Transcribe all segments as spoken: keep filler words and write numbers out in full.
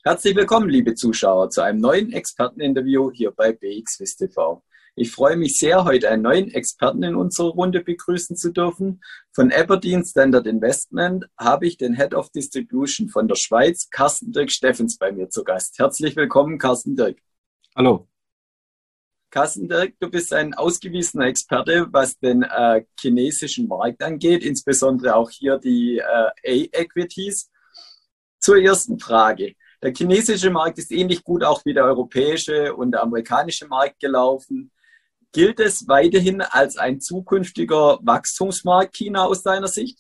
Herzlich willkommen, liebe Zuschauer, zu einem neuen Experteninterview hier bei B X W I S T V. Ich freue mich sehr, heute einen neuen Experten in unserer Runde begrüßen zu dürfen. Von Aberdeen Standard Investment habe ich den Head of Distribution von der Schweiz, Carsten Dirk Steffens, bei mir zu Gast. Herzlich willkommen, Carsten Dirk. Hallo. Carsten Dirk, du bist ein ausgewiesener Experte, was den äh, chinesischen Markt angeht, insbesondere auch hier die äh, A-Equities. Zur ersten Frage. Der chinesische Markt ist ähnlich gut auch wie der europäische und der amerikanische Markt gelaufen. Gilt es weiterhin als ein zukünftiger Wachstumsmarkt China aus deiner Sicht?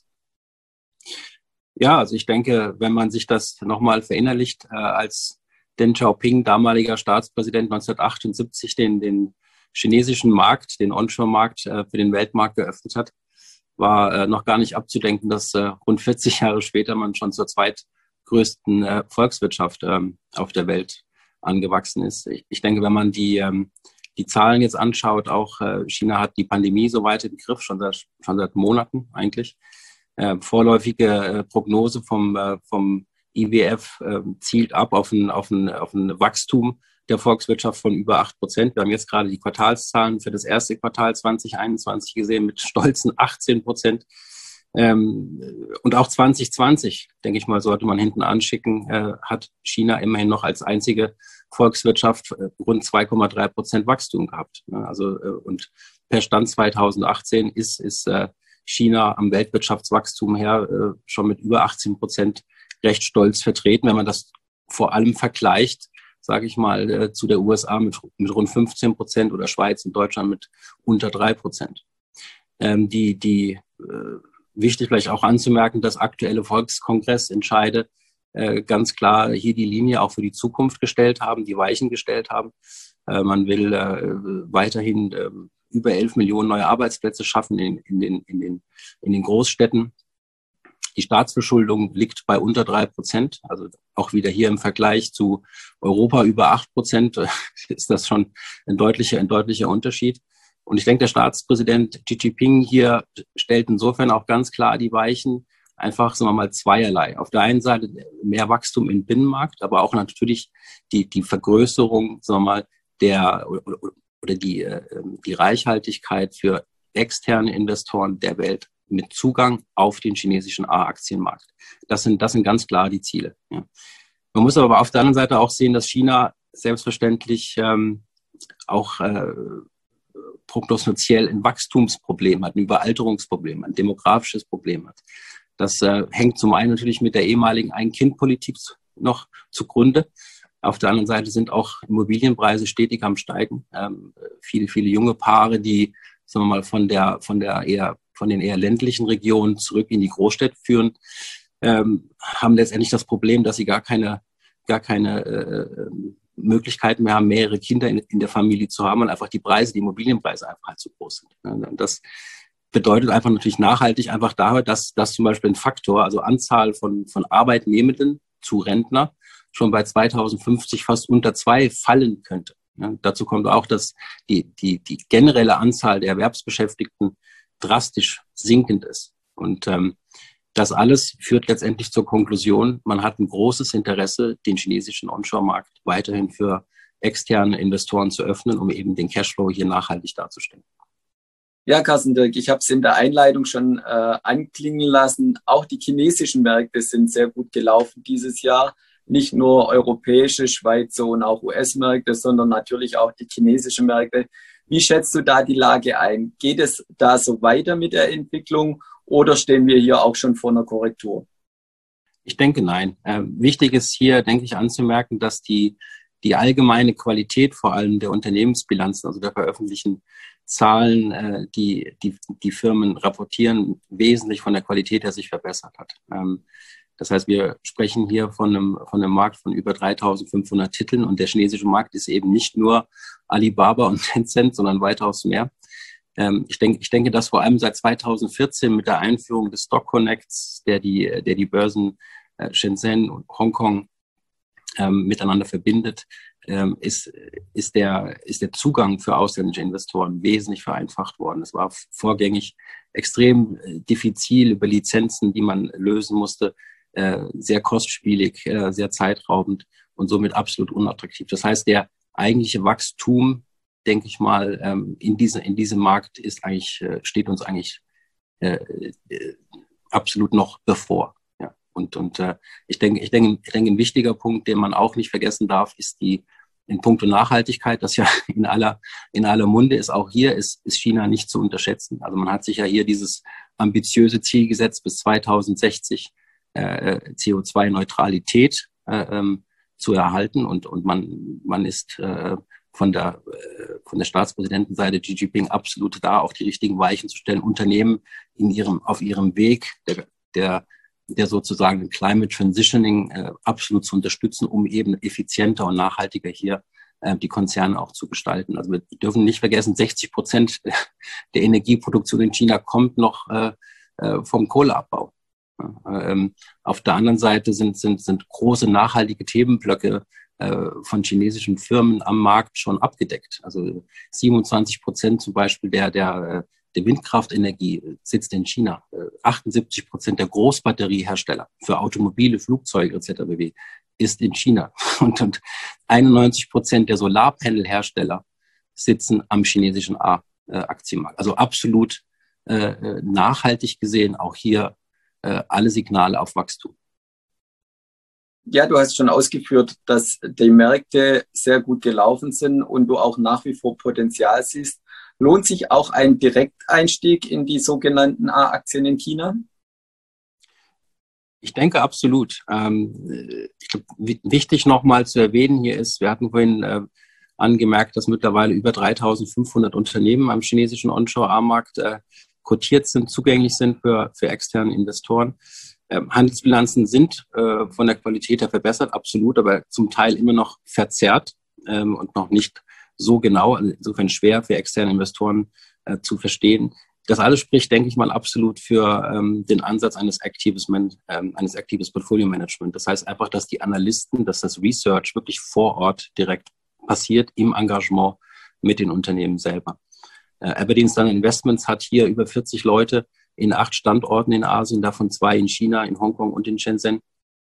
Ja, also ich denke, wenn man sich das nochmal verinnerlicht, äh, als Deng Xiaoping, damaliger Staatspräsident, neunzehnhundertachtundsiebzig den, den chinesischen Markt, den Onshore-Markt äh, für den Weltmarkt geöffnet hat, war äh, noch gar nicht abzudenken, dass äh, rund vierzig Jahre später man schon zur zweitgrößten äh, Volkswirtschaft ähm, auf der Welt angewachsen ist. Ich, ich denke, wenn man die ähm, die Zahlen jetzt anschaut, auch äh, China hat die Pandemie so weit im Griff, schon seit, schon seit Monaten eigentlich. Äh, vorläufige äh, Prognose vom, äh, vom I W F äh, zielt ab auf ein, auf, ein, auf ein Wachstum der Volkswirtschaft von über acht Prozent. Wir haben jetzt gerade die Quartalszahlen für das erste Quartal zwanzig einundzwanzig gesehen mit stolzen achtzehn Prozent. Ähm, und auch zwanzig zwanzig, denke ich mal, sollte man hinten anschicken, äh, hat China immerhin noch als einzige Volkswirtschaft äh, rund zwei Komma drei Prozent Wachstum gehabt. Ne? Also äh, und per Stand zweitausendachtzehn ist ist äh, China am Weltwirtschaftswachstum her äh, schon mit über achtzehn Prozent recht stolz vertreten, wenn man das vor allem vergleicht, sage ich mal, äh, zu der U S A mit mit rund fünfzehn Prozent oder Schweiz und Deutschland mit unter drei Prozent. Ähm, die die äh, Wichtig vielleicht auch anzumerken, dass aktuelle Volkskongressentscheide äh, ganz klar hier die Linie auch für die Zukunft gestellt haben, die Weichen gestellt haben. Äh, man will äh, weiterhin äh, über elf Millionen neue Arbeitsplätze schaffen in, in, den, in, den, in den Großstädten. Die Staatsverschuldung liegt bei unter drei Prozent. Also auch wieder hier im Vergleich zu Europa über acht Prozent ist das schon ein deutlicher, ein deutlicher Unterschied. Und ich denke, der Staatspräsident Xi Jinping hier stellt insofern auch ganz klar die Weichen, einfach, sagen wir mal, zweierlei. Auf der einen Seite mehr Wachstum im Binnenmarkt, aber auch natürlich die, die Vergrößerung, sagen wir mal, der, oder, oder die, die Reichhaltigkeit für externe Investoren der Welt mit Zugang auf den chinesischen A-Aktienmarkt. Das sind, das sind ganz klar die Ziele. Ja. Man muss aber auf der anderen Seite auch sehen, dass China selbstverständlich ähm, auch äh, prognostiziell ein Wachstumsproblem hat, ein Überalterungsproblem, ein demografisches Problem hat. Das äh, hängt zum einen natürlich mit der ehemaligen Ein-Kind-Politik noch zugrunde. Auf der anderen Seite sind auch Immobilienpreise stetig am Steigen. Ähm, viele, viele junge Paare, die, sagen wir mal, von der, von der eher, von den eher ländlichen Regionen zurück in die Großstädte führen, ähm, haben letztendlich das Problem, dass sie gar keine, gar keine äh, Möglichkeiten mehr haben, mehrere Kinder in, in der Familie zu haben und einfach die Preise, die Immobilienpreise einfach halt zu groß sind. Das bedeutet einfach natürlich nachhaltig einfach daher, dass, dass zum Beispiel ein Faktor, also Anzahl von, von Arbeitnehmenden zu Rentner, schon bei zweitausendfünfzig fast unter zwei fallen könnte. Ja, dazu kommt auch, dass die, die, die generelle Anzahl der Erwerbsbeschäftigten drastisch sinkend ist. Und ähm, das alles führt letztendlich zur Konklusion, man hat ein großes Interesse, den chinesischen Onshore-Markt weiterhin für externe Investoren zu öffnen, um eben den Cashflow hier nachhaltig darzustellen. Ja, Carsten Dirk, ich habe es in der Einleitung schon äh, anklingen lassen. Auch die chinesischen Märkte sind sehr gut gelaufen dieses Jahr. Nicht nur europäische, Schweizer und auch U S-Märkte, sondern natürlich auch die chinesischen Märkte. Wie schätzt du da die Lage ein? Geht es da so weiter mit der Entwicklung? Oder stehen wir hier auch schon vor einer Korrektur? Ich denke, nein. Äh, wichtig ist hier, denke ich, anzumerken, dass die, die allgemeine Qualität vor allem der Unternehmensbilanzen, also der veröffentlichten Zahlen, äh, die, die die Firmen rapportieren, wesentlich von der Qualität her sich verbessert hat. Ähm, das heißt, wir sprechen hier von einem, von einem Markt von über dreitausendfünfhundert Titeln und der chinesische Markt ist eben nicht nur Alibaba und Tencent, sondern weitaus mehr. Ich denke, ich denke, dass vor allem seit zweitausendvierzehn mit der Einführung des Stock Connects, der die, der die Börsen Shenzhen und Hongkong ähm, miteinander verbindet, ähm, ist, ist der, ist der Zugang für ausländische Investoren wesentlich vereinfacht worden. Es war vorgängig extrem diffizil über Lizenzen, die man lösen musste, äh, sehr kostspielig, äh, sehr zeitraubend. und somit absolut unattraktiv. Das heißt, der eigentliche Wachstum, denke ich mal, ähm, in, diese, in diesem Markt ist eigentlich, äh, steht uns eigentlich äh, äh, absolut noch bevor. Ja. Und, und äh, ich denke, ich denke, ich denke, ein wichtiger Punkt, den man auch nicht vergessen darf, ist die in puncto Nachhaltigkeit, das ja in aller, in aller Munde ist. Auch hier ist, ist China nicht zu unterschätzen. Also man hat sich ja hier dieses ambitiöse Ziel gesetzt, bis zweitausendsechzig äh, C O zwei Neutralität äh, ähm, zu erhalten. Und, und man, man ist äh, von der, äh, von der Staatspräsidentenseite Xi Jinping absolut da, auf die richtigen Weichen zu stellen, Unternehmen in ihrem, auf ihrem Weg der, der der sozusagen Climate Transitioning äh, absolut zu unterstützen, um eben effizienter und nachhaltiger hier äh, die Konzerne auch zu gestalten. Also wir dürfen nicht vergessen, sechzig Prozent der Energieproduktion in China kommt noch äh, äh, vom Kohleabbau. Ja, ähm, auf der anderen Seite sind, sind, sind große nachhaltige Themenblöcke äh, von chinesischen Firmen am Markt schon abgedeckt. Also siebenundzwanzig Prozent zum Beispiel der, der Der Windkraftenergie sitzt in China. achtundsiebzig Prozent der Großbatteriehersteller für Automobile, Flugzeuge et cetera pp. Ist in China. Und, und einundneunzig Prozent der Solarpanelhersteller sitzen am chinesischen A-Aktienmarkt. Also absolut äh, nachhaltig gesehen auch hier äh, alle Signale auf Wachstum. Ja, du hast schon ausgeführt, dass die Märkte sehr gut gelaufen sind und du auch nach wie vor Potenzial siehst. Lohnt sich auch ein Direkteinstieg in die sogenannten A-Aktien in China? Ich denke absolut. Ähm, ich glaube, wichtig nochmal zu erwähnen hier ist, wir hatten vorhin äh, angemerkt, dass mittlerweile über dreitausendfünfhundert Unternehmen am chinesischen Onshore-A-Markt äh, kotiert sind, zugänglich sind für, für externe Investoren. Ähm, Handelsbilanzen sind äh, von der Qualität her verbessert, absolut, aber zum Teil immer noch verzerrt ähm, und noch nicht so genau, insofern schwer für externe Investoren äh, zu verstehen. Das alles spricht, denke ich mal, absolut für ähm, den Ansatz eines aktives, ähm, eines aktives Portfolio-Management. Das heißt einfach, dass die Analysten, dass das Research wirklich vor Ort direkt passiert im Engagement mit den Unternehmen selber. Äh, Aberdeen Standard Investments hat hier über vierzig Leute in acht Standorten in Asien, davon zwei in China, in Hongkong und in Shenzhen.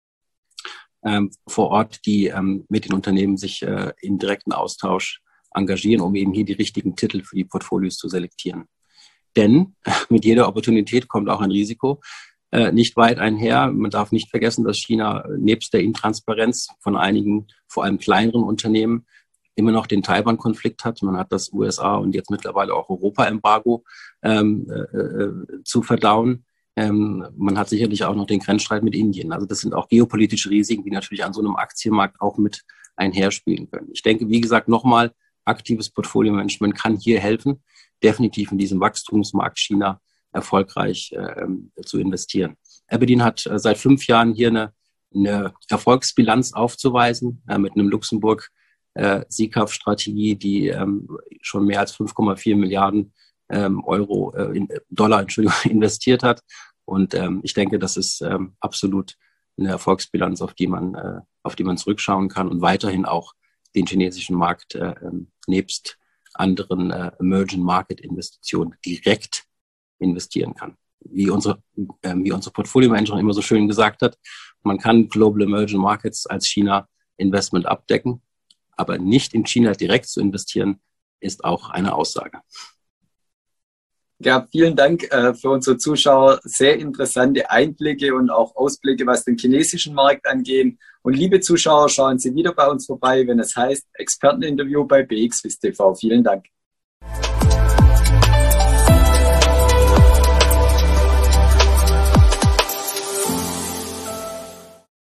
Ähm, vor Ort, die ähm, mit den Unternehmen sich äh, im direkten Austausch engagieren, um eben hier die richtigen Titel für die Portfolios zu selektieren. Denn mit jeder Opportunität kommt auch ein Risiko äh, nicht weit einher. Man darf nicht vergessen, dass China nebst der Intransparenz von einigen, vor allem kleineren Unternehmen, immer noch den Taiwan-Konflikt hat. Man hat das U S A und jetzt mittlerweile auch Europa-Embargo ähm, äh, zu verdauen. Ähm, man hat sicherlich auch noch den Grenzstreit mit Indien. Also das sind auch geopolitische Risiken, die natürlich an so einem Aktienmarkt auch mit einherspielen können. Ich denke, wie gesagt, nochmal, aktives Portfolio-Management kann hier helfen, definitiv in diesem Wachstumsmarkt China erfolgreich äh, zu investieren. Aberdeen hat äh, seit fünf Jahren hier eine, eine Erfolgsbilanz aufzuweisen äh, mit einem Luxemburg äh, S I C A F-Strategie, die ähm, schon mehr als fünf Komma vier Milliarden ähm, Euro, äh, in, Dollar, Entschuldigung, investiert hat. Und ähm, ich denke, das ist ähm, absolut eine Erfolgsbilanz, auf die man, äh, auf die man zurückschauen kann und weiterhin auch den chinesischen Markt äh, nebst anderen äh, Emerging Market Investitionen direkt investieren kann. Wie unsere, äh, wie unsere Portfolio-Managerin immer so schön gesagt hat, man kann Global Emerging Markets als China Investment abdecken, aber nicht in China direkt zu investieren, ist auch eine Aussage. Ja, vielen Dank äh, für unsere Zuschauer. Sehr interessante Einblicke und auch Ausblicke, was den chinesischen Markt angeht. Und liebe Zuschauer, schauen Sie wieder bei uns vorbei, wenn es heißt Experteninterview bei B X W I S T V. Vielen Dank.